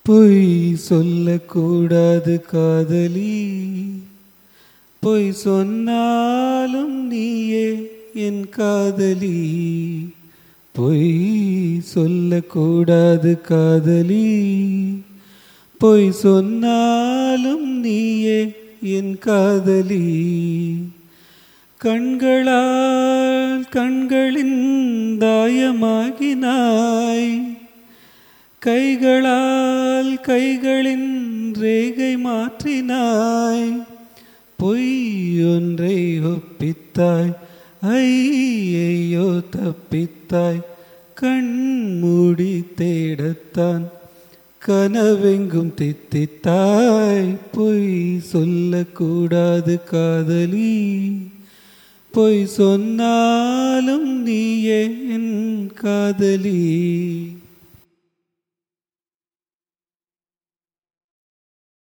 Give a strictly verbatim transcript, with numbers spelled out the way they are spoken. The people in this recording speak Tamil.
பொய் சொல்லக்கூடாது காதலி, பொய் சொன்னாலும் நீயே என் காதலி. பொய் சொல்லக்கூடாது காதலி, பொய் சொன்னாலும் நீயே என் காதலி. கண்களால் கண்களின் தாயமாகினாய், கைகளால் கைகளின் ரேகை மாற்றினாய். பொய் ஒன்றை ஒப்பித்தாய், ஐயையோ தப்பித்தாய். கண்மூடி தேடத்தான் கனவெங்கும் தித்தித்தாய். பொய் சொல்லக்கூடாது காதலி, பொய் சொன்னாலும் நீயே என் காதலி.